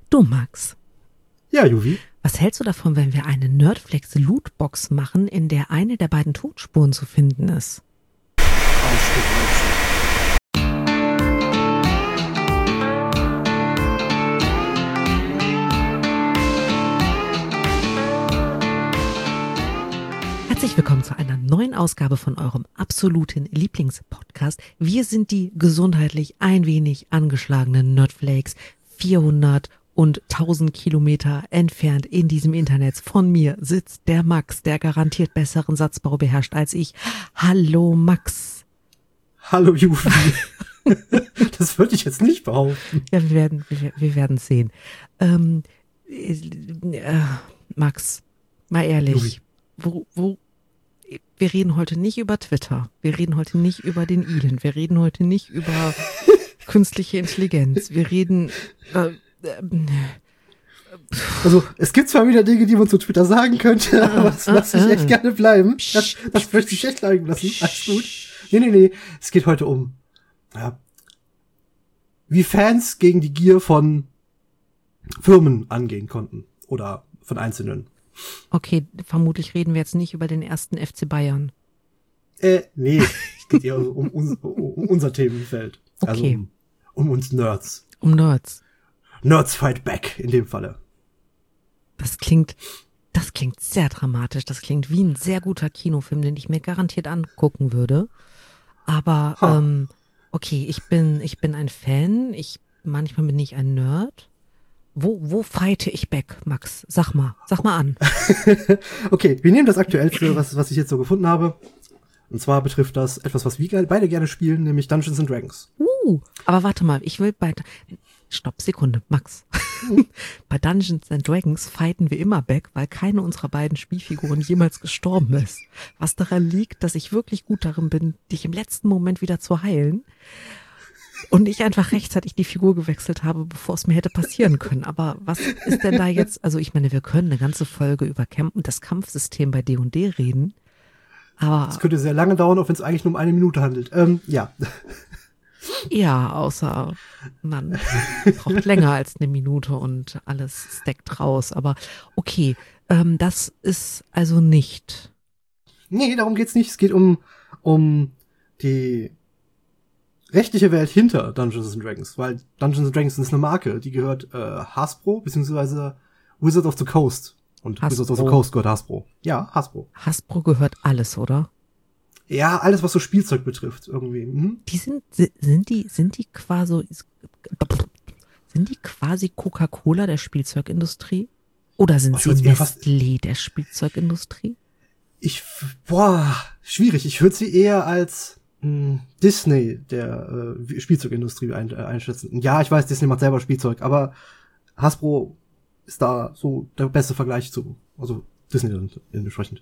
Du, Max. Ja, Juvi. Was hältst du davon, wenn wir eine Nerdflex-Lootbox machen, in der eine der beiden Tonspuren zu finden ist? Herzlich willkommen zu einer neuen Ausgabe von eurem absoluten Lieblingspodcast. Wir sind die gesundheitlich ein wenig angeschlagenen Nerdflakes, 400 und 1000 Kilometer entfernt in diesem Internet. Von mir sitzt der Max, der garantiert besseren Satzbau beherrscht als ich. Hallo Max. Hallo Juvi. Das würde ich jetzt nicht behaupten. Ja, wir werden sehen. Max, mal ehrlich, wir reden heute nicht über Twitter. Wir reden heute nicht über den Elon. Wir reden heute nicht über künstliche Intelligenz. Wir reden also, es gibt zwar wieder Dinge, die man zu Twitter sagen könnte, aber das lasse ich echt gerne bleiben. Das möchte ich echt bleiben lassen. Alles gut. Nee. Es geht heute um, wie Fans gegen die Gier von Firmen angehen konnten. Oder von Einzelnen. Okay, vermutlich reden wir jetzt nicht über den ersten FC Bayern. Nee. Es geht eher um unser Themenfeld. Okay. Also um uns Nerds. Um Nerds. Nerds fight back, in dem Falle. Das klingt sehr dramatisch. Das klingt wie ein sehr guter Kinofilm, den ich mir garantiert angucken würde. Aber, okay, ich bin ein Fan. Manchmal bin ich ein Nerd. Wo fighte ich back, Max? Sag mal an. Okay, wir nehmen das Aktuellste, was ich jetzt so gefunden habe. Und zwar betrifft das etwas, was wir beide gerne spielen, nämlich Dungeons & Dragons. Aber warte mal, ich will Stopp, Sekunde, Max. Bei Dungeons & Dragons fighten wir immer back, weil keine unserer beiden Spielfiguren jemals gestorben ist. Was daran liegt, dass ich wirklich gut darin bin, dich im letzten Moment wieder zu heilen. Und ich einfach rechtzeitig die Figur gewechselt habe, bevor es mir hätte passieren können. Aber was ist denn da jetzt? Also ich meine, wir können eine ganze Folge über das Kampfsystem bei D&D reden. Aber das könnte sehr lange dauern, auch wenn es eigentlich nur um 1 Minute handelt. Ja. Ja, außer man braucht länger als 1 Minute und alles stackt raus. Aber okay, das ist also nicht. Nee, darum geht's nicht. Es geht um die rechtliche Welt hinter Dungeons & Dragons. Weil Dungeons & Dragons ist eine Marke, die gehört Hasbro, beziehungsweise Wizards of the Coast. Und Hasbro. Wizards of the Coast gehört Hasbro. Ja, Hasbro. Hasbro gehört alles, oder? Ja, alles, was so Spielzeug betrifft, irgendwie. Mhm. Die sind die quasi Coca-Cola der Spielzeugindustrie? Oder sind sie Nestlé der Spielzeugindustrie? Schwierig. Ich würde sie eher als Disney der Spielzeugindustrie einschätzen. Ja, ich weiß, Disney macht selber Spielzeug, aber Hasbro ist da so der beste Vergleich zu, also Disney dann entsprechend.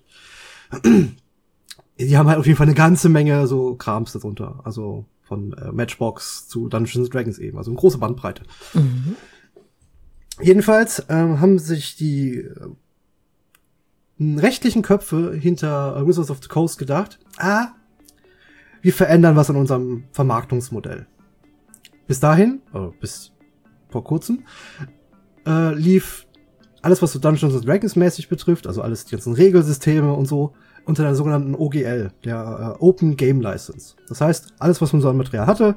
Die haben halt auf jeden Fall eine ganze Menge so Krams darunter. Also von Matchbox zu Dungeons & Dragons eben. Also eine große Bandbreite. Mhm. Jedenfalls haben sich die rechtlichen Köpfe hinter Wizards of the Coast gedacht, wir verändern was an unserem Vermarktungsmodell. Bis dahin, bis vor kurzem, lief alles, was so Dungeons & Dragons mäßig betrifft, also alles, die ganzen Regelsysteme und so, unter der sogenannten OGL, der Open Game License. Das heißt, alles, was man so an Material hatte,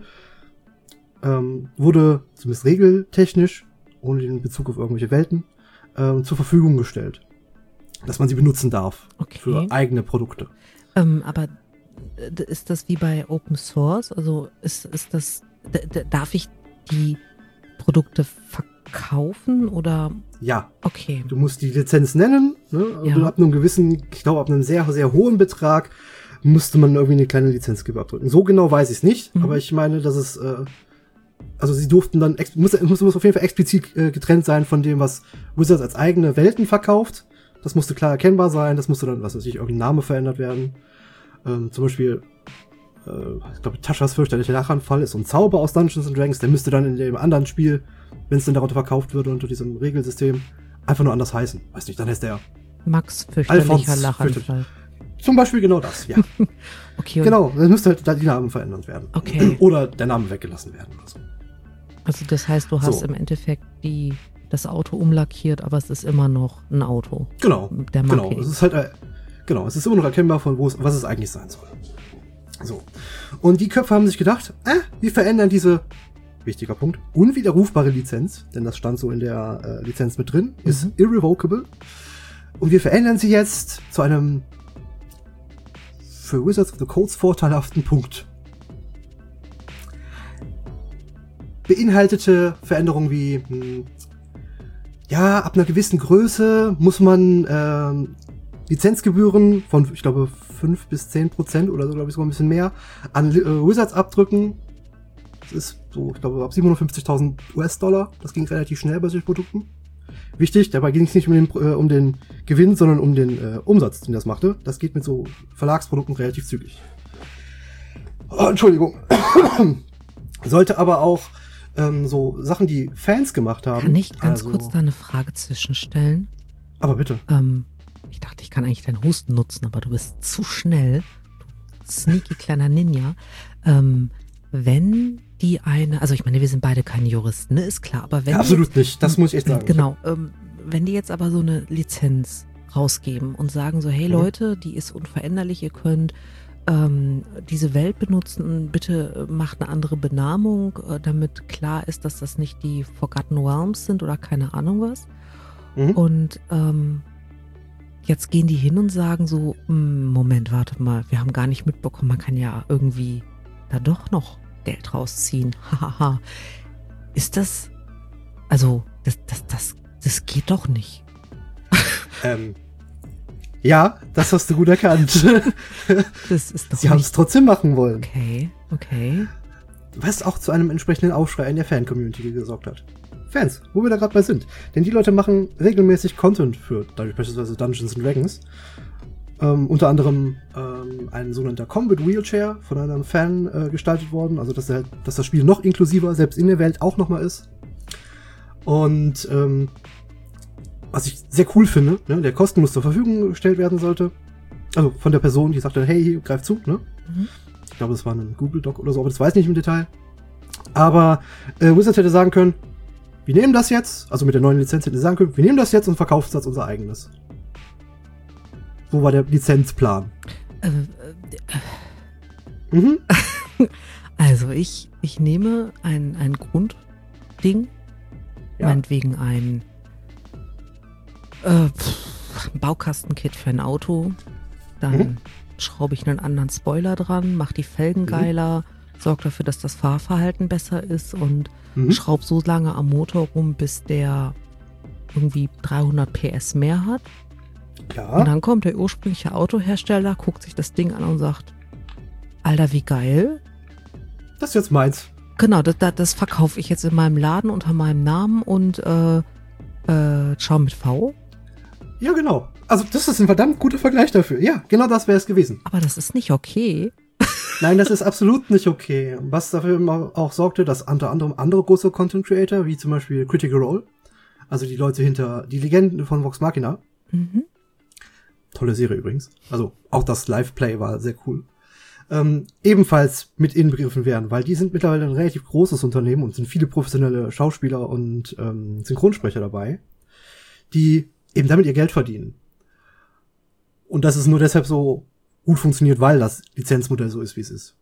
wurde zumindest regeltechnisch, ohne den Bezug auf irgendwelche Welten, zur Verfügung gestellt. Dass man sie benutzen darf. Okay. Für eigene Produkte. Aber ist das wie bei Open Source? Also ist das, darf ich die Produkte verkaufen oder? Ja. Okay. Du musst die Lizenz nennen, ne? Ja. Und ab einem gewissen, ich glaube ab einem sehr, sehr hohen Betrag musste man irgendwie eine kleine Lizenzgebühr abdrücken. So genau weiß ich es nicht, aber ich meine, dass es, also sie durften dann, muss auf jeden Fall explizit getrennt sein von dem, was Wizards als eigene Welten verkauft. Das musste klar erkennbar sein, das musste dann, was weiß ich, irgendein Name verändert werden. Zum Beispiel, ich glaube, Taschas fürchterlicher Lachanfall ist so ein Zauber aus Dungeons & Dragons, der müsste dann in dem anderen Spiel, wenn es denn darunter verkauft würde unter diesem Regelsystem, einfach nur anders heißen. Weiß nicht, dann heißt der Max fürchterlicher Lachanfall. Zum Beispiel genau das, ja. Okay. Genau, dann müsste halt die Namen verändert werden. Okay. Oder der Name weggelassen werden. Also das heißt, du hast im Endeffekt die das Auto umlackiert, aber es ist immer noch ein Auto. Genau. Der Marke. Genau. Es ist halt, es ist immer noch erkennbar von was es eigentlich sein soll. So. Und die Köpfe haben sich gedacht, wir verändern diese, wichtiger Punkt, unwiderrufbare Lizenz, denn das stand so in der Lizenz mit drin, ist irrevocable. Und wir verändern sie jetzt zu einem für Wizards of the Coast vorteilhaften Punkt. Beinhaltete Veränderungen wie, ab einer gewissen Größe muss man Lizenzgebühren von, ich glaube, 5 bis 10% oder so, glaube ich, sogar ein bisschen mehr an Wizards abdrücken. Das ist so, ich glaube, ab 750.000 US-Dollar. Das ging relativ schnell bei solchen Produkten. Wichtig, dabei ging es nicht um den Gewinn, sondern um den Umsatz, den das machte. Das geht mit so Verlagsprodukten relativ zügig. Oh, Entschuldigung. Sollte aber auch so Sachen, die Fans gemacht haben. Kann ich ganz kurz da eine Frage zwischenstellen? Aber bitte. Ich dachte, ich kann eigentlich deinen Husten nutzen, aber du bist zu schnell. Du sneaky kleiner Ninja. Wenn die also ich meine, wir sind beide keine Juristen, ne? Ist klar, aber wenn absolut nicht, das muss ich echt sagen. Genau, wenn die jetzt aber so eine Lizenz rausgeben und sagen so, hey Leute, die ist unveränderlich, ihr könnt diese Welt benutzen, bitte macht eine andere Benamung, damit klar ist, dass das nicht die Forgotten Realms sind oder keine Ahnung was. Und jetzt gehen die hin und sagen so, Moment, warte mal, wir haben gar nicht mitbekommen, man kann ja irgendwie da doch noch Geld rausziehen. Hahaha. Ist das, also, das geht doch nicht. Ja, das hast du gut erkannt. Das ist doch Sie haben es trotzdem machen wollen. Okay. Was auch zu einem entsprechenden Aufschrei in der Fan-Community gesorgt hat. Fans, wo wir da gerade bei sind. Denn die Leute machen regelmäßig Content für beispielsweise Dungeons & Dragons. Unter anderem ein sogenannter Combat Wheelchair von einem Fan gestaltet worden. Also dass das Spiel noch inklusiver, selbst in der Welt auch nochmal ist. Und was ich sehr cool finde, ne, der kostenlos zur Verfügung gestellt werden sollte. Also von der Person, die sagte, hey, greif zu, ne? Ich glaube, das war ein Google Doc oder so, aber das weiß ich nicht im Detail. Aber Wizards hätte sagen können, wir nehmen das jetzt, also mit der neuen Lizenz hätte sagen können, wir nehmen das jetzt und verkaufen es als unser eigenes. So war der Lizenzplan. Also ich nehme ein Grundding, meinetwegen ein Baukastenkit für ein Auto, dann schraube ich einen anderen Spoiler dran, mache die Felgen geiler, sorge dafür, dass das Fahrverhalten besser ist und schraube so lange am Motor rum, bis der irgendwie 300 PS mehr hat. Ja. Und dann kommt der ursprüngliche Autohersteller, guckt sich das Ding an und sagt, Alter, wie geil. Das ist jetzt meins. Genau, das verkaufe ich jetzt in meinem Laden unter meinem Namen und Schau mit V. Ja, genau. Also das ist ein verdammt guter Vergleich dafür. Ja, genau das wäre es gewesen. Aber das ist nicht okay. Nein, das ist absolut nicht okay. Was dafür auch sorgte, dass unter anderem andere große Content Creator, wie zum Beispiel Critical Role, also die Leute hinter die Legenden von Vox Machina, tolle Serie übrigens, also auch das Live-Play war sehr cool, ebenfalls mit inbegriffen werden, weil die sind mittlerweile ein relativ großes Unternehmen und sind viele professionelle Schauspieler und Synchronsprecher dabei, die eben damit ihr Geld verdienen. Und das ist nur deshalb so gut funktioniert, weil das Lizenzmodell so ist, wie es ist.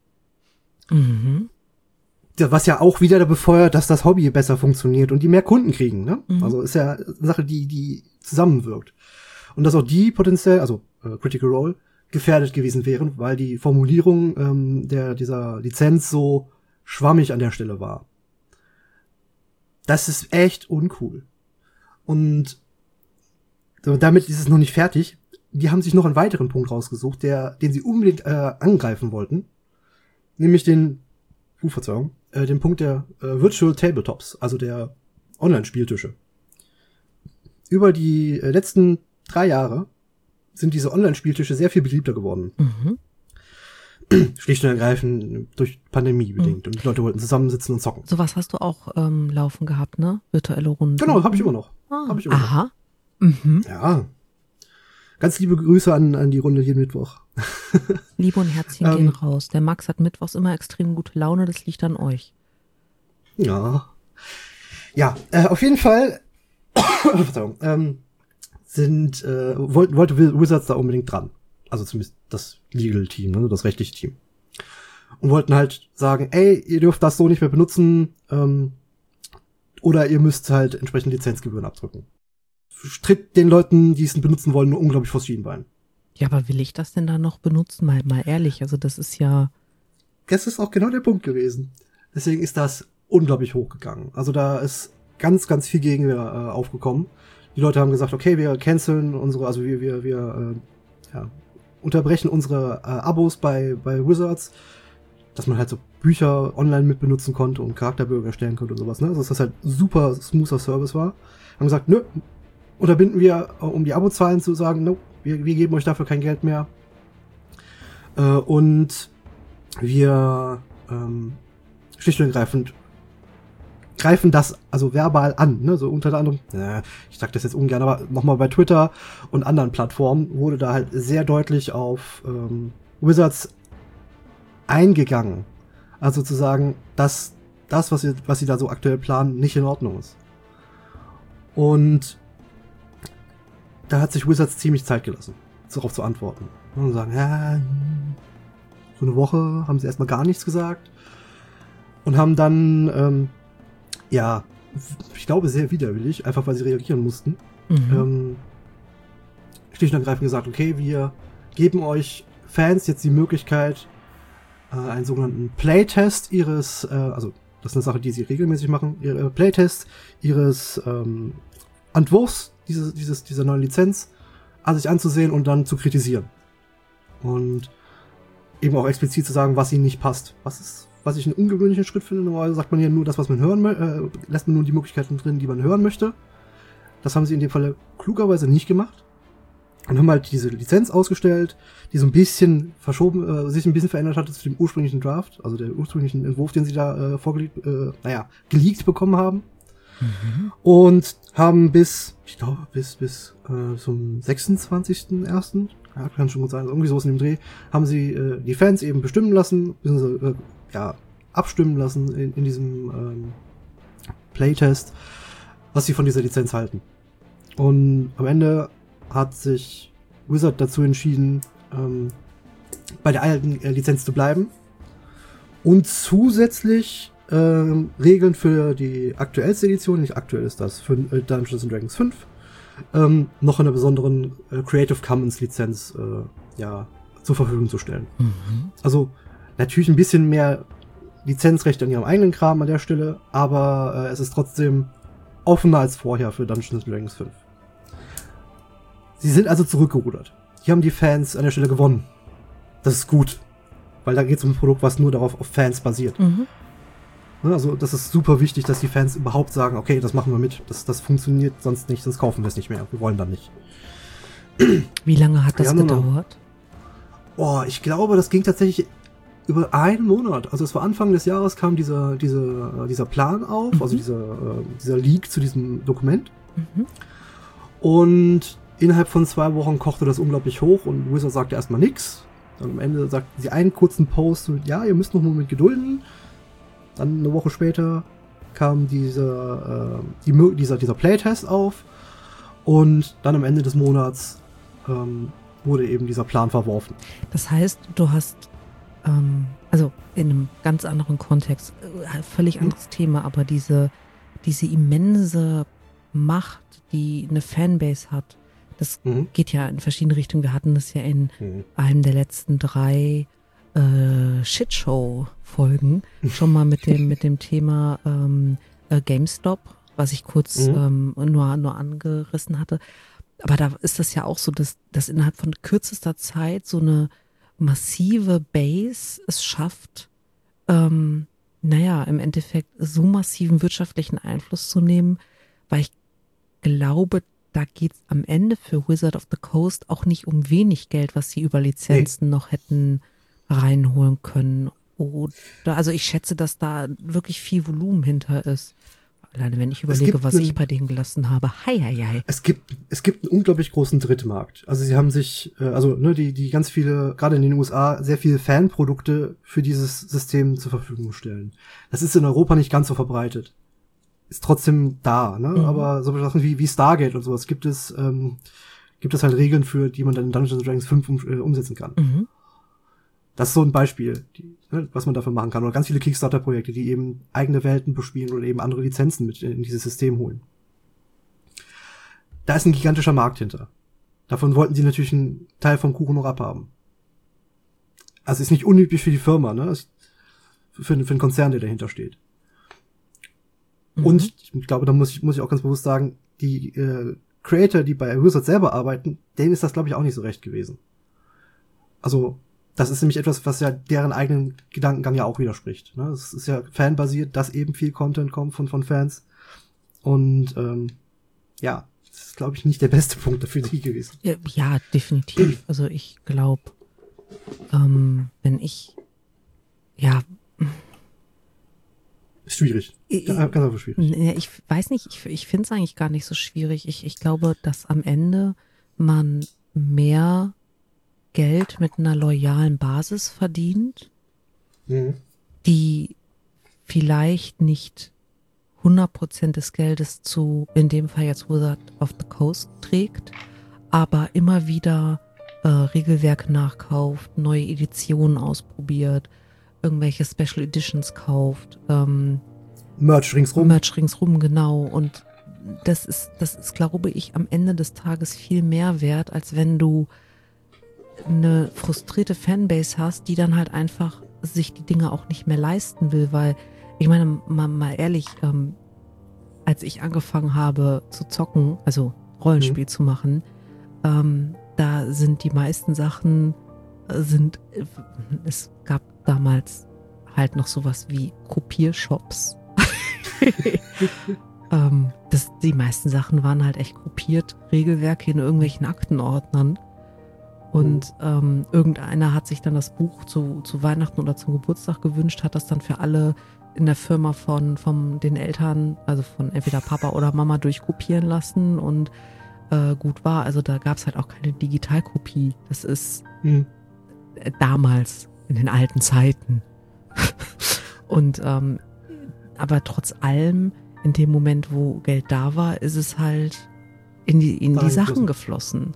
Was ja auch wieder befeuert, dass das Hobby besser funktioniert und die mehr Kunden kriegen, ne? Also ist ja eine Sache, die zusammenwirkt. Und dass auch die potenziell, also Critical Role, gefährdet gewesen wären, weil die Formulierung dieser Lizenz so schwammig an der Stelle war. Das ist echt uncool. Und damit ist es noch nicht fertig. Die haben sich noch einen weiteren Punkt rausgesucht, den sie unbedingt angreifen wollten. Nämlich den Punkt der Virtual Tabletops, also der Online-Spieltische. Über die letzten 3 Jahre sind diese Online-Spieltische sehr viel beliebter geworden. Schlicht und ergreifend durch Pandemie bedingt. Und die Leute wollten zusammensitzen und zocken. Sowas hast du auch laufen gehabt, ne? Virtuelle Runden. Genau, habe ich immer noch. Aha. Ja. Ganz liebe Grüße an die Runde jeden Mittwoch. Liebe und Herzchen gehen raus. Der Max hat mittwochs immer extrem gute Laune, das liegt an euch. Ja. Ja, auf jeden Fall Verzeihung, wollte Wizards da unbedingt dran. Also zumindest das Legal-Team, ne, das rechtliche Team. Und wollten halt sagen, ey, ihr dürft das so nicht mehr benutzen, oder ihr müsst halt entsprechend Lizenzgebühren abdrücken. Tritt den Leuten, die es benutzen wollen, nur unglaublich vors Schienbein. Ja, aber will ich das denn da noch benutzen? Mal ehrlich, also das ist ja... Das ist auch genau der Punkt gewesen. Deswegen ist das unglaublich hochgegangen. Also da ist ganz, ganz viel Gegenwehr aufgekommen. Die Leute haben gesagt, okay, wir canceln unsere, also wir unterbrechen unsere Abos bei Wizards, dass man halt so Bücher online mit benutzen konnte und Charakterbögen erstellen konnte und sowas, ne? Also dass das halt super smoother Service war. Haben gesagt, nö, unterbinden wir, um die Abozahlen zu sagen, no, wir geben euch dafür kein Geld mehr. Und wir schlicht und ergreifend greifen das also verbal an, ne? So unter anderem, ich sag das jetzt ungern, aber nochmal bei Twitter und anderen Plattformen wurde da halt sehr deutlich auf Wizards eingegangen. Also zu sagen, dass das, was sie da so aktuell planen, nicht in Ordnung ist. Und da hat sich Wizards ziemlich Zeit gelassen, darauf zu antworten. Und sagen, ja, so eine Woche haben sie erstmal gar nichts gesagt. Und haben dann, ich glaube sehr widerwillig, einfach weil sie reagieren mussten, schlicht und ergreifend gesagt, okay, wir geben euch Fans jetzt die Möglichkeit, einen sogenannten Playtest ihres, also das ist eine Sache, die sie regelmäßig machen, ihre Playtest ihres Entwurfs dieser neuen Lizenz sich anzusehen und dann zu kritisieren. Und eben auch explizit zu sagen, was ihnen nicht passt. Was ich einen ungewöhnlichen Schritt finde. Normalerweise sagt man ja nur das, was man hören möchte, lässt man nur die Möglichkeiten drin, die man hören möchte. Das haben sie in dem Fall klugerweise nicht gemacht. Und haben halt diese Lizenz ausgestellt, die so ein bisschen sich ein bisschen verändert hatte zu dem ursprünglichen Draft, also der ursprünglichen Entwurf, den sie da geleakt bekommen haben. Und haben bis zum 26.01., kann schon gut sein, also irgendwie sowas in dem Dreh, haben sie die Fans eben bestimmen lassen, abstimmen lassen in diesem Playtest, was sie von dieser Lizenz halten. Und am Ende hat sich Wizard dazu entschieden, bei der alten Lizenz zu bleiben und zusätzlich Regeln für die aktuellste Edition, nicht aktuell ist das, für Dungeons & Dragons 5, noch in einer besonderen Creative Commons Lizenz zur Verfügung zu stellen. Also natürlich ein bisschen mehr Lizenzrechte an ihrem eigenen Kram an der Stelle, aber es ist trotzdem offener als vorher für Dungeons & Dragons 5. Sie sind also zurückgerudert. Die haben die Fans an der Stelle gewonnen. Das ist gut, weil da geht es um ein Produkt, was nur darauf auf Fans basiert. Also das ist super wichtig, dass die Fans überhaupt sagen, okay, das machen wir mit, das funktioniert sonst nicht, sonst kaufen wir es nicht mehr, wir wollen dann nicht. Wie lange hat das gedauert? Ich glaube, das ging tatsächlich über einen Monat. Also es war Anfang des Jahres, kam dieser Plan auf, also dieser Leak zu diesem Dokument. Und innerhalb von 2 Wochen kochte das unglaublich hoch und Wizard sagte erstmal nix. Dann am Ende sagt sie einen kurzen Post, ja, ihr müsst noch einen Moment gedulden. Dann eine Woche später kam dieser Playtest auf und dann am Ende des Monats wurde eben dieser Plan verworfen. Das heißt, du hast, also in einem ganz anderen Kontext, völlig anderes Thema, aber diese immense Macht, die eine Fanbase hat, das geht ja in verschiedene Richtungen. Wir hatten das ja in einem der letzten 3 Shitshow-Folgen schon mal mit dem Thema GameStop, was ich kurz nur angerissen hatte. Aber da ist das ja auch so, dass innerhalb von kürzester Zeit so eine massive Base es schafft, im Endeffekt so massiven wirtschaftlichen Einfluss zu nehmen, weil ich glaube, da geht es am Ende für Wizard of the Coast auch nicht um wenig Geld, was sie über Lizenzen noch hätten reinholen können. Also ich schätze, dass da wirklich viel Volumen hinter ist. Alleine wenn ich überlege, was ich bei denen gelassen habe. Hei. Es gibt einen unglaublich großen Drittmarkt. Also sie haben sich, die ganz viele, gerade in den USA, sehr viele Fanprodukte für dieses System zur Verfügung stellen. Das ist in Europa nicht ganz so verbreitet. ist trotzdem da, ne? Aber so Sachen wie Stargate und sowas gibt es halt Regeln für, die man dann in Dungeons & Dragons 5 umsetzen kann. Das ist so ein Beispiel, was man dafür machen kann. Oder ganz viele Kickstarter-Projekte, die eben eigene Welten bespielen oder eben andere Lizenzen mit in dieses System holen. Da ist ein gigantischer Markt hinter. Davon wollten sie natürlich einen Teil vom Kuchen noch abhaben. Also ist nicht unüblich für die Firma, ne? Für den Konzern, der dahinter steht. Und ich glaube, da muss ich auch ganz bewusst sagen, die Creator, die bei Wizards selber arbeiten, denen ist das, glaube ich, auch nicht so recht gewesen. Also, das ist nämlich etwas, was ja deren eigenen Gedankengang ja auch widerspricht. Ne? Es ist ja fanbasiert, dass eben viel Content kommt von Fans. Und ja, das ist, glaube ich, nicht der beste Punkt dafür die gewesen. Ja, definitiv. Also ich glaube, wenn ich schwierig. Ganz einfach schwierig. Ich weiß nicht, ich finde es eigentlich gar nicht so schwierig. Ich glaube, dass am Ende man mehr Geld mit einer loyalen Basis verdient, die vielleicht nicht 100% des Geldes zu, in dem Fall jetzt Wizard of the Coast trägt, aber immer wieder Regelwerk nachkauft, neue Editionen ausprobiert, irgendwelche Special Editions kauft. Merch ringsrum, genau. Und das ist, glaube ich, am Ende des Tages viel mehr wert, als wenn du eine frustrierte Fanbase hast, die dann halt einfach sich die Dinge auch nicht mehr leisten will, weil, ich meine, mal ehrlich, als ich angefangen habe zu zocken, also Rollenspiel zu machen, da sind die meisten Sachen es gab damals halt noch sowas wie Kopiershops. Die meisten Sachen waren halt echt kopiert, Regelwerke in irgendwelchen Aktenordnern. Und irgendeiner hat sich dann das Buch zu Weihnachten oder zum Geburtstag gewünscht, hat das dann für alle in der Firma von den Eltern, also von entweder Papa oder Mama durchkopieren lassen und gut war. Also da gab es halt auch keine Digitalkopie. Das ist damals, in den alten Zeiten. Und aber trotz allem, in dem Moment, wo Geld da war, ist es halt in die Sachen geflossen.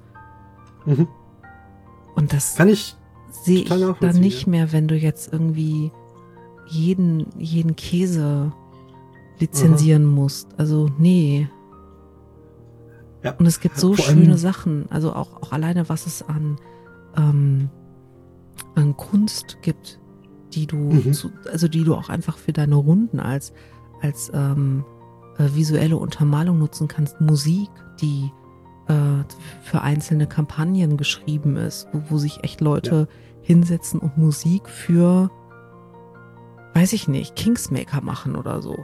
Und das sehe ich dann nicht mehr, wenn du jetzt irgendwie jeden Käse lizenzieren musst. Also nee. Ja. Und es gibt so schöne Sachen, also auch alleine, was es an Kunst gibt, die du die du auch einfach für deine Runden als visuelle Untermalung nutzen kannst. Musik, die für einzelne Kampagnen geschrieben ist, wo sich echt Leute hinsetzen und Musik für, weiß ich nicht, Kingsmaker machen oder so.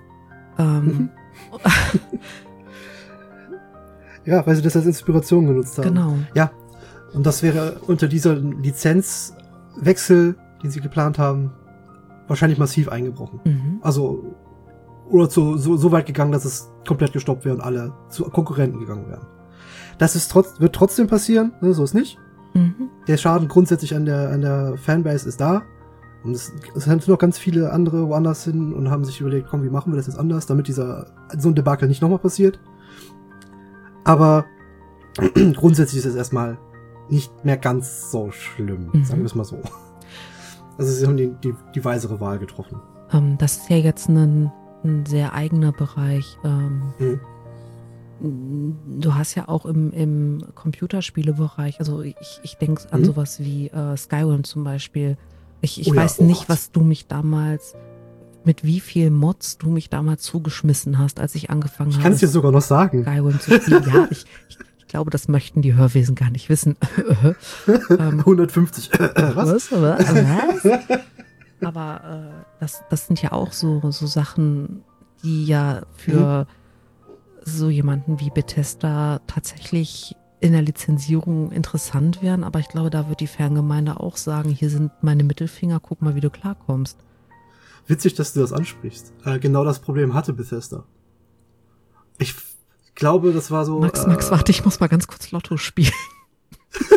Ja, weil sie das als Inspiration genutzt haben. Genau. Ja, und das wäre unter dieser Lizenzwechsel, den sie geplant haben, wahrscheinlich massiv eingebrochen. Also, oder so weit gegangen, dass es komplett gestoppt wäre und alle zu Konkurrenten gegangen wären. Das wird trotzdem passieren, ne, so ist nicht. Der Schaden grundsätzlich an der Fanbase ist da. Und es sind noch ganz viele andere woanders hin und haben sich überlegt, komm, wie machen wir das jetzt anders, damit so ein Debakel nicht nochmal passiert. Aber grundsätzlich ist es erstmal nicht mehr ganz so schlimm, sagen wir es mal so. Also sie haben die weisere Wahl getroffen. Das ist ja jetzt ein sehr eigener Bereich. Du hast ja auch im Computerspielebereich, also ich denke an sowas wie Skyrim zum Beispiel. Ich weiß nicht, was du mich damals, mit wie viel Mods du mich damals zugeschmissen hast, als ich angefangen habe. Ich kann es dir sogar noch sagen. Skyrim zu spielen. Ja, ich glaube, das möchten die Hörwesen gar nicht wissen. 150. Was? Aber das sind ja auch so Sachen, die ja für so jemanden wie Bethesda tatsächlich in der Lizenzierung interessant wären. Aber ich glaube, da wird die Fangemeinde auch sagen, hier sind meine Mittelfinger, guck mal, wie du klarkommst. Witzig, dass du das ansprichst. Genau das Problem hatte Bethesda. Ich glaube, das war so... Max, warte, ich muss mal ganz kurz Lotto spielen.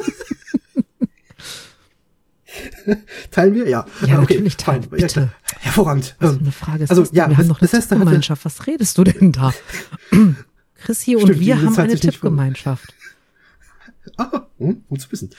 Teilen wir? Ja. Ja, okay, natürlich teilen, bitte. Ja, Hervorragend. Was für eine Frage ist also, das denn? ja, Wir haben noch eine Bethesda hatte- Tippgemeinschaft. Was redest du denn da? Chrissy und Stimmt, wir die haben zahlt eine sich nicht von- Tippgemeinschaft. Gut zu wissen.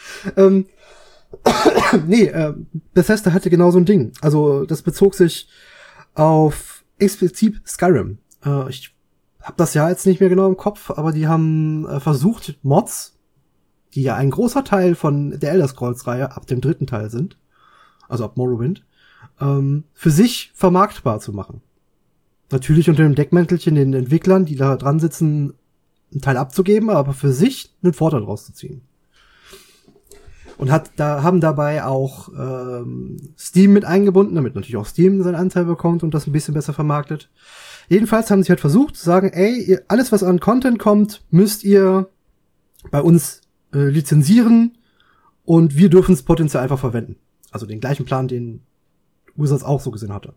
Bethesda hatte genau so ein Ding. Also das bezog sich auf explizit Skyrim. Ich habe das ja jetzt nicht mehr genau im Kopf, aber die haben versucht, Mods, die ja ein großer Teil von der Elder Scrolls-Reihe ab dem 3. Teil sind, also ab Morrowind, für sich vermarktbar zu machen. Natürlich unter dem Deckmäntelchen den Entwicklern, die da dran sitzen, einen Teil abzugeben, aber für sich einen Vorteil draus zu ziehen. Und haben dabei auch Steam mit eingebunden, damit natürlich auch Steam seinen Anteil bekommt und das ein bisschen besser vermarktet. Jedenfalls haben sie halt versucht zu sagen, alles was an Content kommt, müsst ihr bei uns lizenzieren und wir dürfen es potenziell einfach verwenden. Also den gleichen Plan, den Wizards auch so gesehen hatte.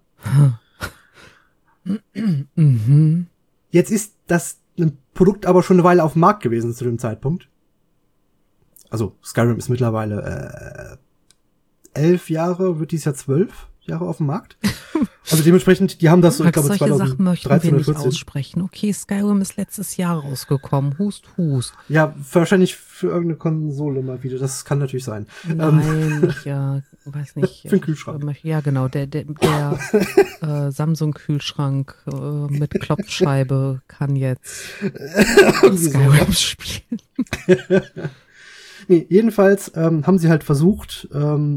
Mhm. Jetzt ist das ein Produkt aber schon eine Weile auf dem Markt gewesen zu dem Zeitpunkt. Also Skyrim ist mittlerweile 11 Jahre, wird dieses Jahr 12 Jahre auf dem Markt. Also dementsprechend, die haben das so, ich glaube, solche Sachen möchten 2013 wir oder nicht 14. aussprechen. Okay, Skyrim ist letztes Jahr rausgekommen. Hust, hust. Ja, wahrscheinlich für irgendeine Konsole mal wieder. Das kann natürlich sein. Nein, ich weiß nicht. Für den Kühlschrank. Ja, genau, der Samsung-Kühlschrank mit Klopfscheibe kann jetzt Skyrim spielen. Nee, jedenfalls haben sie halt versucht,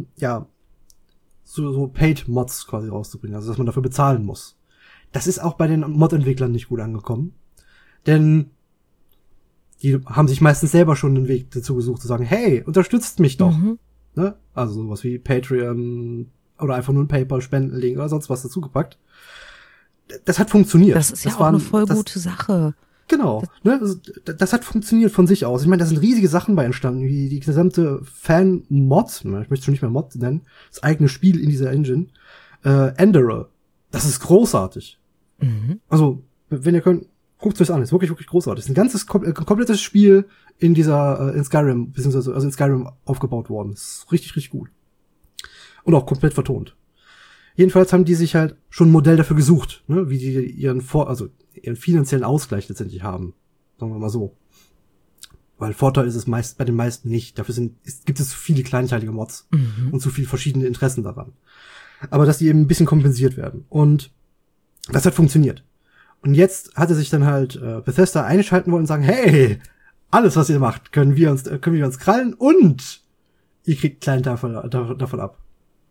so Paid-Mods quasi rauszubringen, also dass man dafür bezahlen muss. Das ist auch bei den Mod-Entwicklern nicht gut angekommen, denn die haben sich meistens selber schon den Weg dazu gesucht, zu sagen, hey, unterstützt mich doch. Mhm. Ne? Also sowas wie Patreon oder einfach nur ein PayPal-Spendenlink oder sonst was dazugepackt. Das hat funktioniert. Das ist ja auch eine voll gute Sache. Genau, ne? Das hat funktioniert von sich aus. Ich meine, da sind riesige Sachen bei entstanden, wie die gesamte Fan-Mod, ich möchte schon nicht mehr Mod nennen, das eigene Spiel in dieser Engine, Enderer. Das ist großartig. Mhm. Also, wenn ihr könnt, guckt euch an, ist wirklich, wirklich großartig. Ist ein ganzes, komplettes Spiel in Skyrim, beziehungsweise, also in Skyrim aufgebaut worden. Das ist richtig, richtig gut. Und auch komplett vertont. Jedenfalls haben die sich halt schon ein Modell dafür gesucht, ne, wie die ihren finanziellen Ausgleich letztendlich haben. Sagen wir mal so. Weil Vorteil ist es meist bei den meisten nicht. Dafür gibt es zu viele kleinteilige Mods und zu viele verschiedene Interessen daran. Aber dass die eben ein bisschen kompensiert werden. Und das hat funktioniert. Und jetzt hatte sich dann halt Bethesda einschalten wollen und sagen, hey, alles was ihr macht, können wir uns krallen und ihr kriegt kleinen davon ab.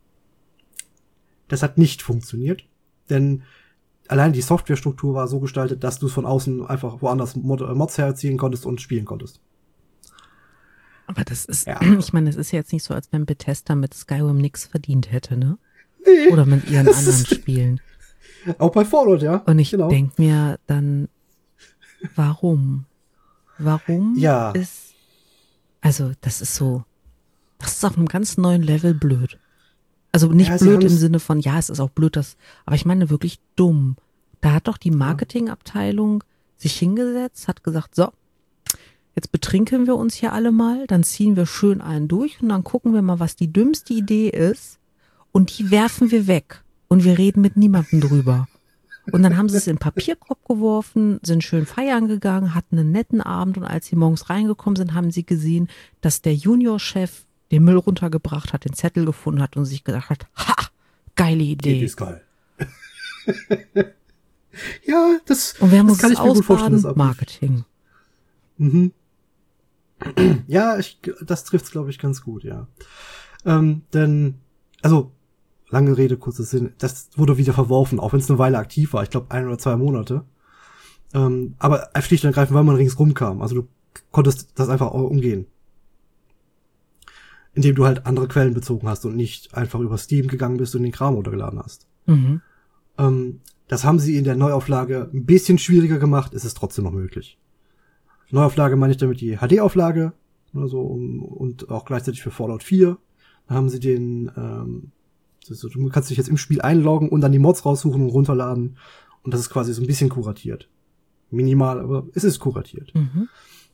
Das hat nicht funktioniert, denn allein die Softwarestruktur war so gestaltet, dass du es von außen einfach woanders Mods herziehen konntest und spielen konntest. Aber das ist, Ja. ich meine, es ist ja jetzt nicht so, als wenn Bethesda mit Skyrim nichts verdient hätte, ne? Nee, Oder mit ihren das anderen ist- Spielen. Auch bei Fallout, ja. Und ich Genau. denk mir dann, warum? Warum Ja. das ist auf einem ganz neuen Level blöd. Also nicht Ja, sie blöd im haben's- Sinne von, ja, es ist auch blöd, aber ich meine wirklich dumm. Da hat doch die Marketingabteilung sich hingesetzt, hat gesagt, so, jetzt betrinken wir uns hier alle mal, dann ziehen wir schön einen durch und dann gucken wir mal, was die dümmste Idee ist und die werfen wir weg und wir reden mit niemandem drüber. Und dann haben sie es in den Papierkorb geworfen, sind schön feiern gegangen, hatten einen netten Abend und als sie morgens reingekommen sind, haben sie gesehen, dass der Juniorchef den Müll runtergebracht hat, den Zettel gefunden hat und sich gedacht hat, ha, geile Die Idee. ist geil. Ja, das Und wer muss kann es ich mir gut vorstellen. ausbaden? Das Marketing. Ja, das trifft's, glaube ich, ganz gut, ja. Denn, also, lange Rede, kurzer Sinn, das wurde wieder verworfen, auch wenn es eine Weile aktiv war, ich glaube 1 oder 2 Monate. Aber schlicht und ergreifend, weil man ringsrum kam. Also du konntest das einfach auch umgehen. Indem du halt andere Quellen bezogen hast und nicht einfach über Steam gegangen bist und den Kram runtergeladen hast. Mhm. Das haben sie in der Neuauflage ein bisschen schwieriger gemacht, es ist trotzdem noch möglich. Neuauflage meine ich damit die HD-Auflage, also und auch gleichzeitig für Fallout 4. Da haben sie du kannst dich jetzt im Spiel einloggen und dann die Mods raussuchen und runterladen. Und das ist quasi so ein bisschen kuratiert. Minimal, aber es ist kuratiert. Mhm.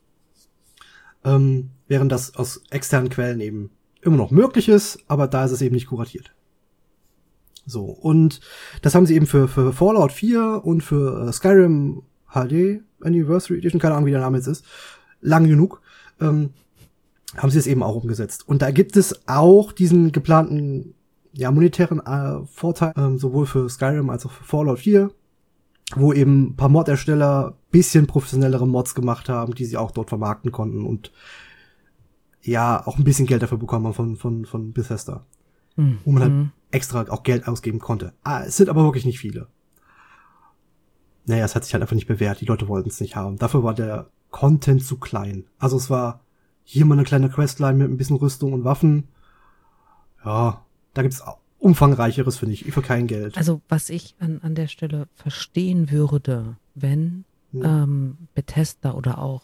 Während das aus externen Quellen eben immer noch möglich ist, aber da ist es eben nicht kuratiert. So, und das haben sie eben für Fallout 4 und für Skyrim HD Anniversary Edition, keine Ahnung, wie der Name jetzt ist, lang genug, haben sie es eben auch umgesetzt. Und da gibt es auch diesen geplanten, ja, monetären Vorteil, sowohl für Skyrim als auch für Fallout 4, wo eben ein paar Mod-Ersteller bisschen professionellere Mods gemacht haben, die sie auch dort vermarkten konnten und ja, auch ein bisschen Geld dafür bekommen haben von Bethesda. Wo man halt extra auch Geld ausgeben konnte. Es sind aber wirklich nicht viele. Naja, es hat sich halt einfach nicht bewährt. Die Leute wollten es nicht haben. Dafür war der Content zu klein. Also es war hier mal eine kleine Questline mit ein bisschen Rüstung und Waffen. Ja, da gibt's umfangreicheres, finde ich, für kein Geld. Also was ich an der Stelle verstehen würde, wenn Bethesda oder auch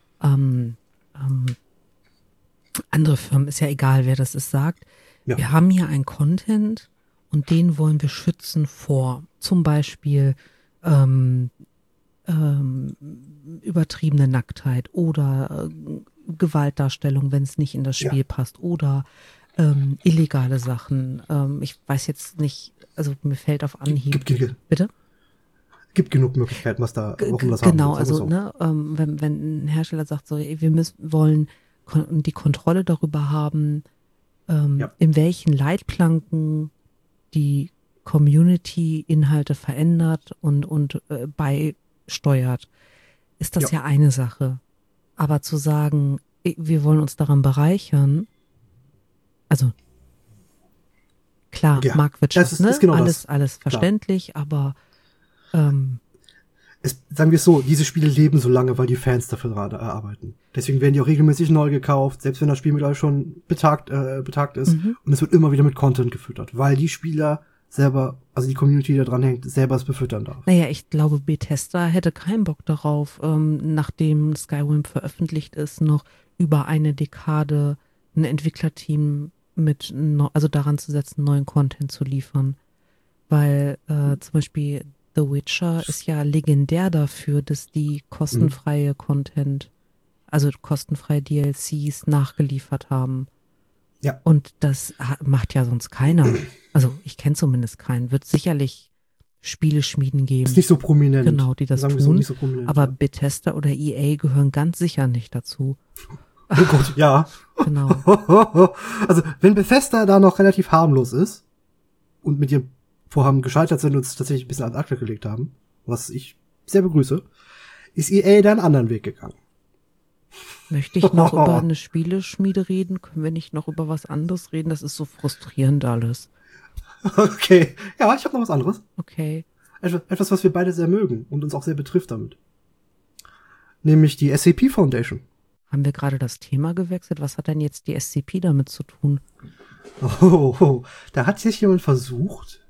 andere Firmen, ist ja egal, wer das ist, sagt, ja, wir haben hier einen Content und den wollen wir schützen vor zum Beispiel übertriebene Nacktheit oder Gewaltdarstellung, wenn es nicht in das Spiel passt, oder illegale Sachen. Ich weiß jetzt nicht, also mir fällt auf Anhieb. Bitte? Gibt genug Möglichkeiten, was da, warum das genau, haben. Also ne, wenn ein Hersteller sagt, so, wir wollen die Kontrolle darüber haben, in welchen Leitplanken die Community Inhalte verändert und beisteuert, ist das ja eine Sache. Aber zu sagen, wir wollen uns daran bereichern, also klar, Marktwirtschaft, ist genau alles verständlich, aber sagen wir es so, diese Spiele leben so lange, weil die Fans dafür gerade arbeiten. Deswegen werden die auch regelmäßig neu gekauft, selbst wenn das Spiel mittlerweile schon betagt ist. Und es wird immer wieder mit Content gefüttert, weil die Spieler selber, also die Community, die da dran hängt, selber es befüttern darf. Naja, ich glaube, Bethesda hätte keinen Bock darauf, nachdem Skyrim veröffentlicht ist, noch über eine Dekade ein Entwicklerteam also daran zu setzen, neuen Content zu liefern. Weil zum Beispiel The Witcher ist ja legendär dafür, dass die kostenfreie Content, also kostenfreie DLCs nachgeliefert haben. Ja. Und das macht ja sonst keiner. Also ich kenne zumindest keinen. Wird sicherlich Spieleschmieden geben. Ist nicht so prominent. Genau, die das tun. So, nicht so prominent, aber Bethesda oder EA gehören ganz sicher nicht dazu. Oh Gott, ja. Genau. Also wenn Bethesda da noch relativ harmlos ist und mit ihrem Vorhaben gescheitert sind und es tatsächlich ein bisschen ans Akte gelegt haben, was ich sehr begrüße, ist EA da einen anderen Weg gegangen. Möchte ich noch über eine Spieleschmiede reden? Können wir nicht noch über was anderes reden? Das ist so frustrierend alles. Okay. Ja, ich habe noch was anderes. Okay. Etwas, was wir beide sehr mögen und uns auch sehr betrifft damit. Nämlich die SCP Foundation. Haben wir gerade das Thema gewechselt? Was hat denn jetzt die SCP damit zu tun? Da hat sich jemand versucht,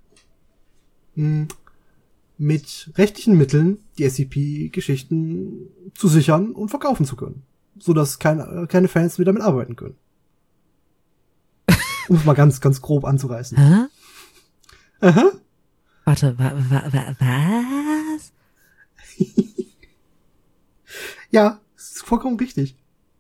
mit rechtlichen Mitteln die SCP-Geschichten zu sichern und verkaufen zu können. Sodass keine Fans mehr damit arbeiten können. Um es mal ganz, ganz grob anzureißen. Hä? Aha. Warte, was? Ja, ist vollkommen richtig.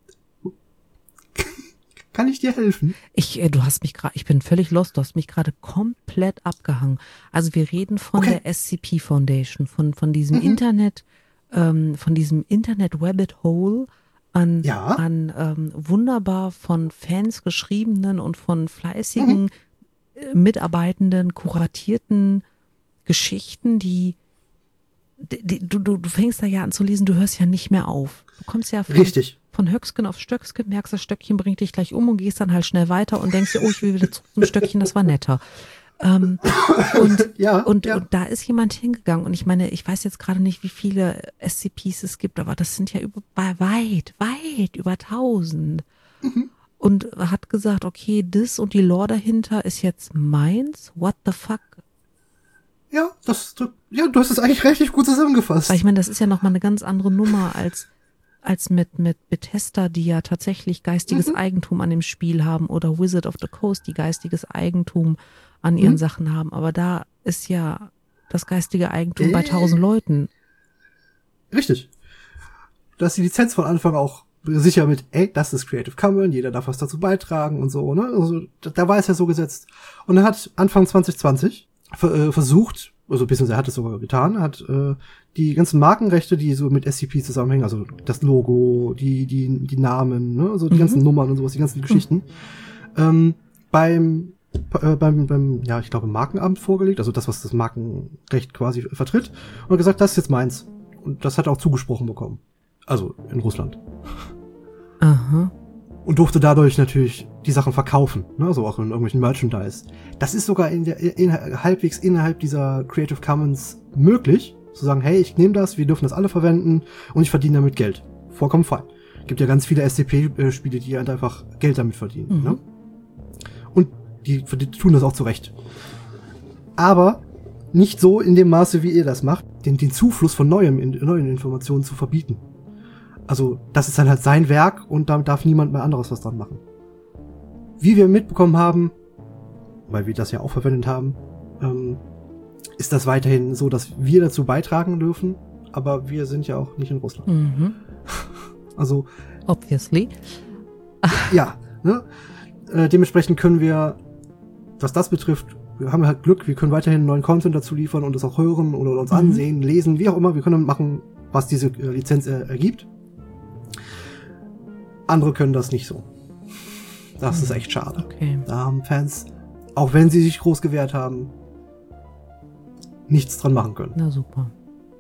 Kann ich dir helfen? Du hast mich gerade, ich bin völlig lost, du hast mich gerade komplett abgehangen. Also wir reden von der SCP Foundation, von diesem Internet, von diesem Internet Rabbit Hole an wunderbar von Fans geschriebenen und von fleißigen Mitarbeitenden kuratierten Geschichten, die du fängst da ja an zu lesen, du hörst ja nicht mehr auf. Du kommst ja von Höcksken auf Stöcksken, merkst, das Stöckchen bringt dich gleich um und gehst dann halt schnell weiter und denkst dir, oh, ich will wieder zurück zum Stöckchen, das war netter. Und da ist jemand hingegangen und ich meine, ich weiß jetzt gerade nicht, wie viele SCPs es gibt, aber das sind ja weit über 1000. Und hat gesagt, okay, das und die Lore dahinter ist jetzt meins? What the fuck? Ja, du hast es eigentlich relativ gut zusammengefasst. Weil ich meine, das ist ja nochmal eine ganz andere Nummer als mit Bethesda, die ja tatsächlich geistiges Eigentum an dem Spiel haben, oder Wizard of the Coast, die geistiges Eigentum an ihren Sachen haben. Aber da ist ja das geistige Eigentum bei 1000 Leuten. Richtig. Du hast die Lizenz von Anfang auch sicher mit, das ist Creative Commons, jeder darf was dazu beitragen und so, ne? Also da war es ja so gesetzt. Und dann hat Anfang 2020 versucht, also beziehungsweise er hat es sogar getan, hat die ganzen Markenrechte, die so mit SCP zusammenhängen, also das Logo, die Namen, ne, also die ganzen Nummern und sowas, die ganzen Geschichten, beim ich glaube, Markenamt vorgelegt, also das, was das Markenrecht quasi vertritt, und hat gesagt, das ist jetzt meins. Und das hat er auch zugesprochen bekommen. Also in Russland. Aha. Und durfte dadurch natürlich die Sachen verkaufen, ne, also auch in irgendwelchen Merchandise. Das ist sogar halbwegs innerhalb dieser Creative Commons möglich, zu sagen, hey, ich nehme das, wir dürfen das alle verwenden und ich verdiene damit Geld. Vollkommen fein. Gibt ja ganz viele SCP-Spiele, die halt einfach Geld damit verdienen. Ne? Und die tun das auch zurecht. Aber nicht so in dem Maße, wie ihr das macht, den Zufluss von neuen Informationen zu verbieten. Also, das ist dann halt sein Werk und damit darf niemand mehr anderes was dran machen. Wie wir mitbekommen haben, weil wir das ja auch verwendet haben, ist das weiterhin so, dass wir dazu beitragen dürfen, aber wir sind ja auch nicht in Russland. Also. Obviously. Ja, ne? Dementsprechend können wir, was das betrifft, wir haben halt Glück, wir können weiterhin neuen Content dazu liefern und das auch hören oder uns ansehen, lesen, wie auch immer. Wir können machen, was diese Lizenz ergibt. Andere können das nicht so. Das ist echt schade. Okay. Da haben Fans, auch wenn sie sich groß gewehrt haben, nichts dran machen können. Na super.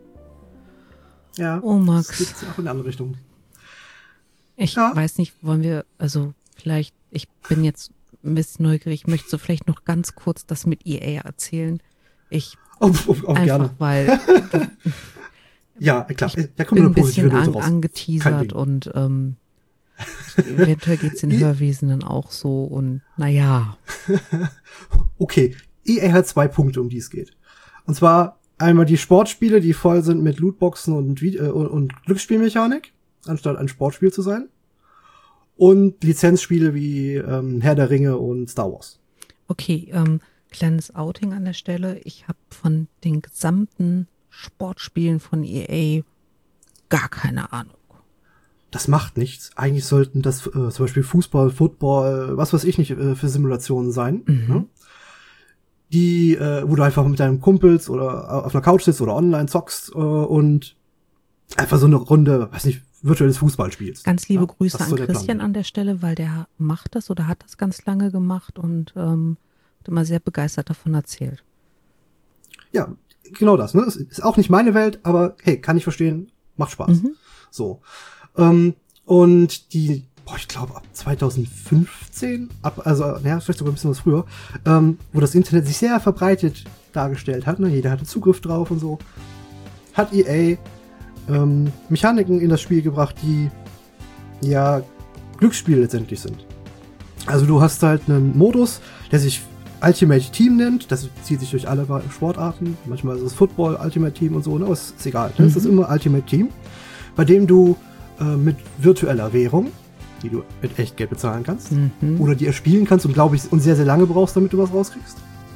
Ja, oh Max. Das geht's auch in eine andere Richtung. Ich weiß nicht, wollen wir, also vielleicht, ich bin jetzt ein bisschen neugierig, möchtest du vielleicht noch ganz kurz das mit EA erzählen? Auch einfach, gerne. Weil ja, klar. Ich bin ein bisschen angeteasert und eventuell geht's den Hörwesenen auch so und naja. Okay, EA hat 2 Punkte, um die es geht. Und zwar einmal die Sportspiele, die voll sind mit Lootboxen und Glücksspielmechanik, anstatt ein Sportspiel zu sein. Und Lizenzspiele wie Herr der Ringe und Star Wars. Okay, kleines Outing an der Stelle. Ich habe von den gesamten Sportspielen von EA gar keine Ahnung. Das macht nichts. Eigentlich sollten das zum Beispiel Fußball, Football, was weiß ich nicht, für Simulationen sein. Ne? Die, wo du einfach mit deinen Kumpels oder auf einer Couch sitzt oder online zockst und einfach so eine Runde, weiß nicht, virtuelles Fußball spielst. Ganz liebe Grüße an Christian an der Stelle, weil der macht das oder hat das ganz lange gemacht und hat immer sehr begeistert davon erzählt. Ja, genau das. Ne? Das ist auch nicht meine Welt, aber hey, kann ich verstehen, macht Spaß. So. Und die, ich glaube ab 2015, vielleicht sogar ein bisschen was früher, wo das Internet sich sehr verbreitet dargestellt hat, ne? Jeder hatte Zugriff drauf und so, hat EA Mechaniken in das Spiel gebracht, die ja Glücksspiele letztendlich sind. Also du hast halt einen Modus, der sich Ultimate Team nennt, das zieht sich durch alle Sportarten, manchmal ist es Football, Ultimate Team und so, ne? Aber ist egal, das ist immer Ultimate Team, bei dem du mit virtueller Währung, die du mit echt Geld bezahlen kannst, oder die erspielen kannst und glaube ich, und sehr, sehr lange brauchst, damit du was rauskriegst,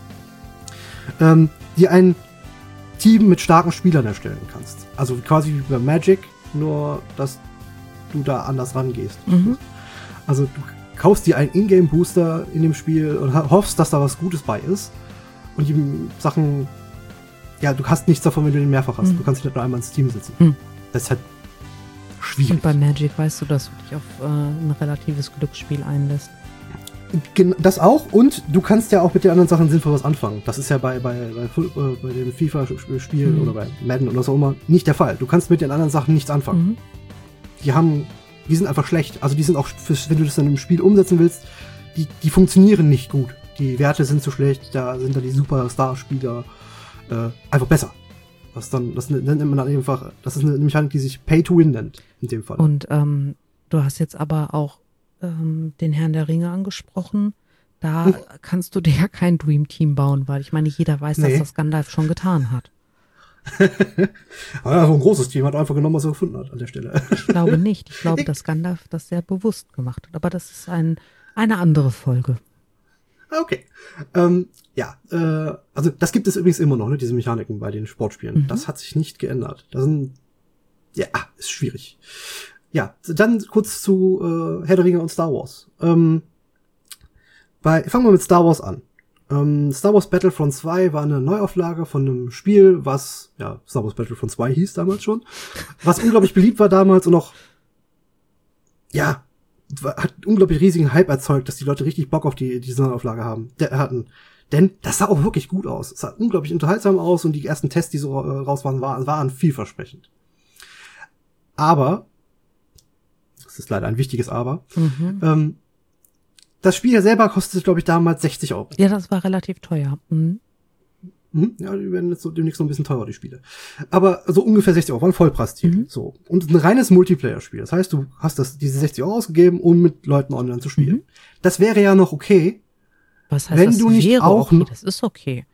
die ein Team mit starken Spielern erstellen kannst. Also quasi wie bei Magic, nur dass du da anders rangehst. Also du kaufst dir einen Ingame-Booster in dem Spiel und hoffst, dass da was Gutes bei ist. Und die Sachen, ja, du hast nichts davon, wenn du den mehrfach hast. Du kannst nicht nur einmal ins Team sitzen. Das ist halt schwierig. Und bei Magic weißt du, dass du dich auf ein relatives Glücksspiel einlässt. Das auch, und du kannst ja auch mit den anderen Sachen sinnvoll was anfangen. Das ist ja bei den FIFA-Spielen oder bei Madden oder so immer nicht der Fall. Du kannst mit den anderen Sachen nichts anfangen. Die sind einfach schlecht. Also die sind auch, wenn du das dann im Spiel umsetzen willst, die funktionieren nicht gut. Die Werte sind zu schlecht, da sind dann die Superstar-Spieler einfach besser. Das nennt man dann einfach, das ist eine Mechanik, die sich Pay to Win nennt, in dem Fall. Und du hast jetzt aber auch den Herrn der Ringe angesprochen. Da kannst du dir ja kein Dream Team bauen, weil ich meine, jeder weiß, dass das Gandalf schon getan hat. Ja, so ein großes Team hat einfach genommen, was er gefunden hat an der Stelle. Ich glaube nicht. Ich glaube, dass Gandalf das sehr bewusst gemacht hat. Aber das ist eine andere Folge. Okay. Also das gibt es übrigens immer noch, ne, diese Mechaniken bei den Sportspielen. Das hat sich nicht geändert. Ist schwierig. Ja, dann kurz zu Herr der Ringe und Star Wars. Fangen wir mit Star Wars an. Star Wars Battlefront 2 war eine Neuauflage von einem Spiel, was, ja, Star Wars Battlefront 2 hieß damals schon, was unglaublich beliebt war damals und auch, ja, hat unglaublich riesigen Hype erzeugt, dass die Leute richtig Bock auf diese Neuauflage hatten. Denn das sah auch wirklich gut aus. Es sah unglaublich unterhaltsam aus und die ersten Tests, die so raus waren vielversprechend. Aber, das ist leider ein wichtiges Aber, das Spiel selber kostete, glaube ich, damals 60 Euro. Ja, das war relativ teuer. Ja, die werden jetzt demnächst noch ein bisschen teurer, die Spiele. Aber so ungefähr 60 Euro, war ein Vollpreistitel. So. Und ein reines Multiplayer-Spiel. Das heißt, du hast diese 60 Euro ausgegeben, um mit Leuten online zu spielen. Das wäre ja noch okay. Was heißt wenn das du nicht wäre auch okay? Das ist okay.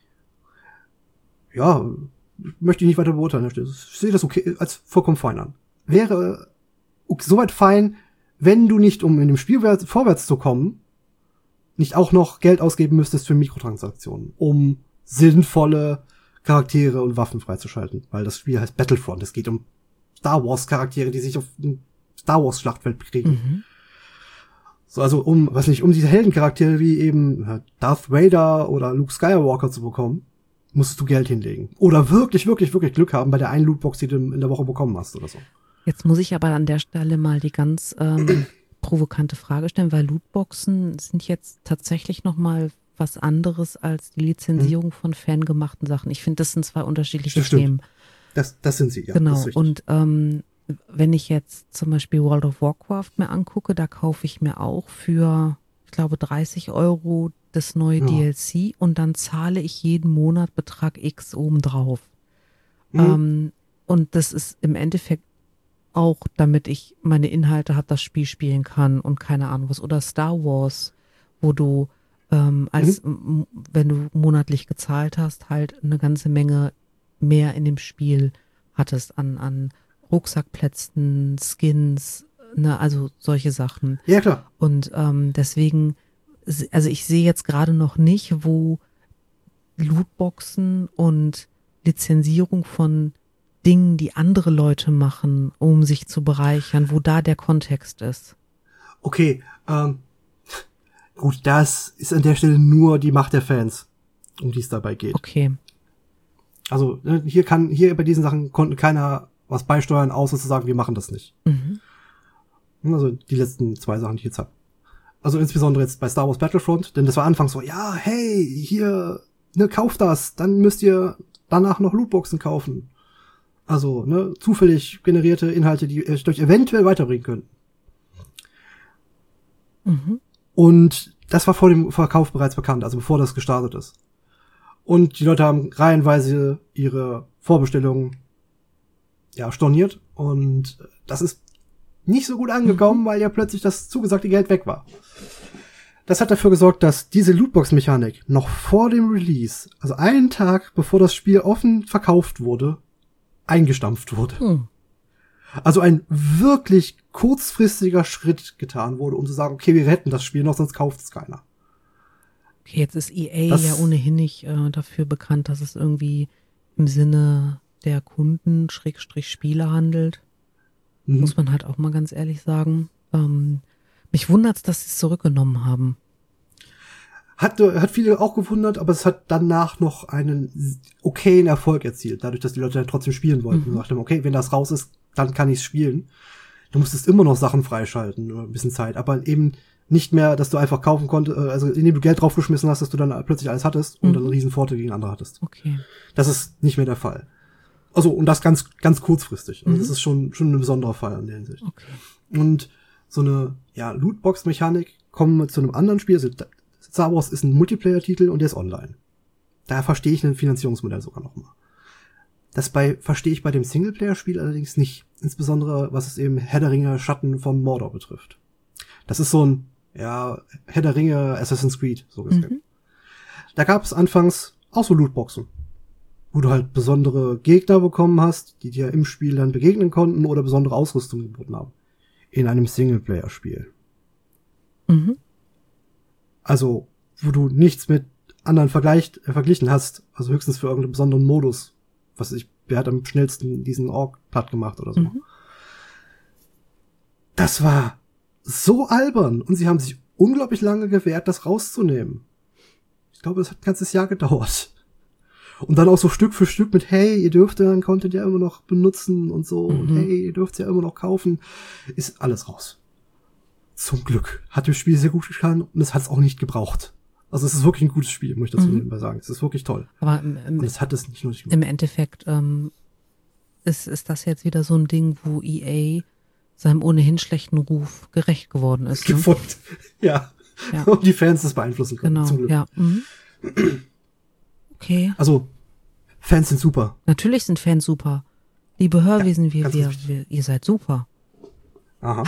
Ja, möchte ich nicht weiter beurteilen. Ich sehe das okay als vollkommen fein an. Wäre soweit fein, wenn du nicht, um in dem Spiel vorwärts zu kommen, nicht auch noch Geld ausgeben müsstest für Mikrotransaktionen, um sinnvolle Charaktere und Waffen freizuschalten. Weil das Spiel heißt Battlefront. Es geht um Star Wars Charaktere, die sich auf ein Star Wars Schlachtfeld bekriegen. So, also um diese Heldencharaktere wie eben Darth Vader oder Luke Skywalker zu bekommen, musstest du Geld hinlegen. Oder wirklich, wirklich, wirklich Glück haben bei der einen Lootbox, die du in der Woche bekommen hast oder so. Jetzt muss ich aber an der Stelle mal die ganz provokante Frage stellen, weil Lootboxen sind jetzt tatsächlich noch mal was anderes als die Lizenzierung von fangemachten Sachen. Ich finde, das sind zwei unterschiedliche Themen. Das sind sie, ja. Genau, und wenn ich jetzt zum Beispiel World of Warcraft mir angucke, da kaufe ich mir auch für, ich glaube, 30 Euro das neue DLC und dann zahle ich jeden Monat Betrag X obendrauf. Und das ist im Endeffekt auch, damit ich meine Inhalte habe, das Spiel spielen kann und keine Ahnung was. Oder Star Wars, wo du wenn du monatlich gezahlt hast, halt eine ganze Menge mehr in dem Spiel hattest an Rucksackplätzen, Skins, ne, also solche Sachen. Ja, klar. Und deswegen, also ich sehe jetzt gerade noch nicht, wo Lootboxen und Lizenzierung von Dingen, die andere Leute machen, um sich zu bereichern, wo da der Kontext ist. Okay, gut, das ist an der Stelle nur die Macht der Fans, um die es dabei geht. Okay. Also hier bei diesen Sachen konnte keiner was beisteuern, außer zu sagen, wir machen das nicht. Also die letzten 2 Sachen, die ich jetzt habe. Also insbesondere jetzt bei Star Wars Battlefront, denn das war anfangs so, ja, hey, hier, ne, kauft das, dann müsst ihr danach noch Lootboxen kaufen. Also, ne, zufällig generierte Inhalte, die euch eventuell weiterbringen können. Und das war vor dem Verkauf bereits bekannt, also bevor das gestartet ist. Und die Leute haben reihenweise ihre Vorbestellungen storniert und das ist nicht so gut angekommen, weil ja plötzlich das zugesagte Geld weg war. Das hat dafür gesorgt, dass diese Lootbox-Mechanik noch vor dem Release, also einen Tag bevor das Spiel offen verkauft wurde, eingestampft wurde. Also ein wirklich kurzfristiger Schritt getan wurde, um zu sagen, okay, wir retten das Spiel noch, sonst kauft es keiner. Okay, jetzt ist EA ja ohnehin nicht dafür bekannt, dass es irgendwie im Sinne der Kunden Spieler handelt. Muss man halt auch mal ganz ehrlich sagen. Mich wundert's, dass sie es zurückgenommen haben. Hat viele auch gewundert, aber es hat danach noch einen okayen Erfolg erzielt, dadurch, dass die Leute halt trotzdem spielen wollten. Und gesagt haben, okay, wenn das raus ist, dann kann ich es spielen. Du musstest immer noch Sachen freischalten, ein bisschen Zeit, aber eben nicht mehr, dass du einfach kaufen konntest, also indem du Geld draufgeschmissen hast, dass du dann plötzlich alles hattest und dann einen riesen Vorteil gegen andere hattest. Okay. Das ist nicht mehr der Fall. Also, und das ganz, ganz kurzfristig. Also das ist schon ein besonderer Fall in der Hinsicht. Okay. Und so eine, Lootbox-Mechanik kommen wir zu einem anderen Spiel. Also Star Wars ist ein Multiplayer-Titel und der ist online. Da verstehe ich ein Finanzierungsmodell sogar noch mal. Das verstehe ich bei dem Singleplayer-Spiel allerdings nicht. Insbesondere, was es eben Herr der Ringe Schatten von Mordor betrifft. Das ist so ein, Herr der Ringe Assassin's Creed, so gesehen. Da gab es anfangs auch so Lootboxen, wo du halt besondere Gegner bekommen hast, die dir im Spiel dann begegnen konnten oder besondere Ausrüstung geboten haben. In einem Singleplayer-Spiel. Also, wo du nichts mit anderen verglichen hast, also höchstens für irgendeinen besonderen Modus. Wer hat am schnellsten diesen Ork platt gemacht oder so. Das war so albern und sie haben sich unglaublich lange gewehrt, das rauszunehmen. Ich glaube, das hat ein ganzes Jahr gedauert. Und dann auch so Stück für Stück mit, hey, ihr dürft euren Content ja immer noch benutzen und so. Und hey, ihr dürft ja immer noch kaufen. Ist alles raus. Zum Glück. Hat das Spiel sehr gut getan und es hat es auch nicht gebraucht. Also es ist wirklich ein gutes Spiel, muss ich dazu nebenbei sagen. Es ist wirklich toll. Aber und es hat es nicht nur im Endeffekt ist das jetzt wieder so ein Ding, wo EA seinem ohnehin schlechten Ruf gerecht geworden ist. Ne? Gefolgt. Ja. Und die Fans das beeinflussen können. Genau, zum Glück. Ja. Okay. Also, Fans sind super. Natürlich sind Fans super. Liebe Hörwesen, ihr seid super. Aha.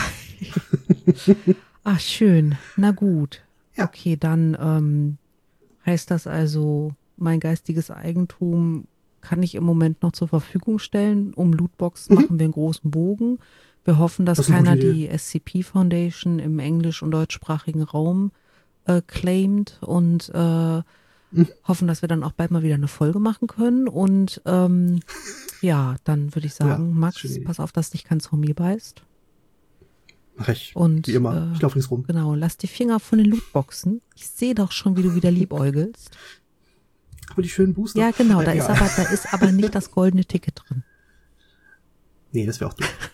Ach, schön. Na gut. Ja. Okay, dann heißt das also, mein geistiges Eigentum kann ich im Moment noch zur Verfügung stellen. Um Lootbox machen wir einen großen Bogen. Wir hoffen, dass keiner die SCP Foundation im englisch- und deutschsprachigen Raum claimt und hoffen, dass wir dann auch bald mal wieder eine Folge machen können. Und ja, dann würde ich sagen, Max, pass auf, dass dich kein Zombie beißt. Mach ich. Und, wie immer. Ich laufe ringsrum. Genau, lass die Finger von den Lootboxen. Ich sehe doch schon, wie du wieder liebäugelst. Aber die schönen Booster. Ja, genau, da ist aber nicht das goldene Ticket drin. Nee, das wäre auch doof.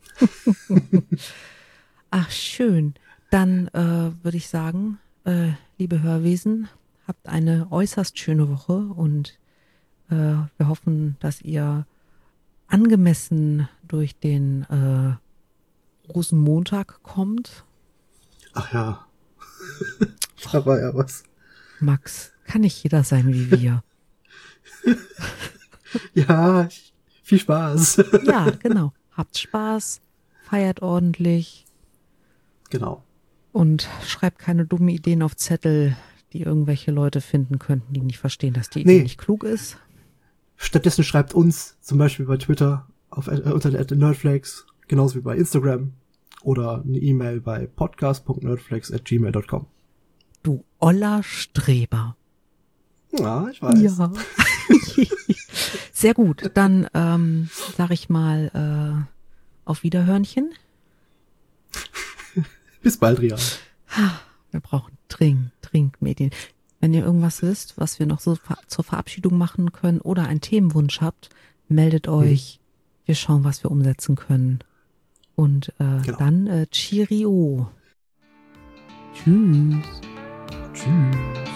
Ach, schön. Dann würde ich sagen, liebe Hörwesen, habt eine äußerst schöne Woche und wir hoffen, dass ihr angemessen durch den Rosenmontag kommt. Ach ja. Da war ja was. Max, kann nicht jeder sein wie wir. Ja, viel Spaß. Ja, genau. Habt Spaß, feiert ordentlich. Genau. Und schreibt keine dummen Ideen auf Zettel, die irgendwelche Leute finden könnten, die nicht verstehen, dass die Idee nicht klug ist. Stattdessen schreibt uns zum Beispiel bei Twitter unter der @nerdflakes, genauso wie bei Instagram oder eine E-Mail bei podcast.nerdflakes@gmail.com. Du oller Streber. Ja, ich weiß. Ja. Sehr gut. Dann sag ich mal auf Wiederhörnchen. Bis bald, Rian. Wir brauchen Trinkmedien. Wenn ihr irgendwas wisst, was wir noch so zur Verabschiedung machen können oder einen Themenwunsch habt, meldet euch. Wir schauen, was wir umsetzen können. Und dann Cheerio. Tschüss. Tschüss.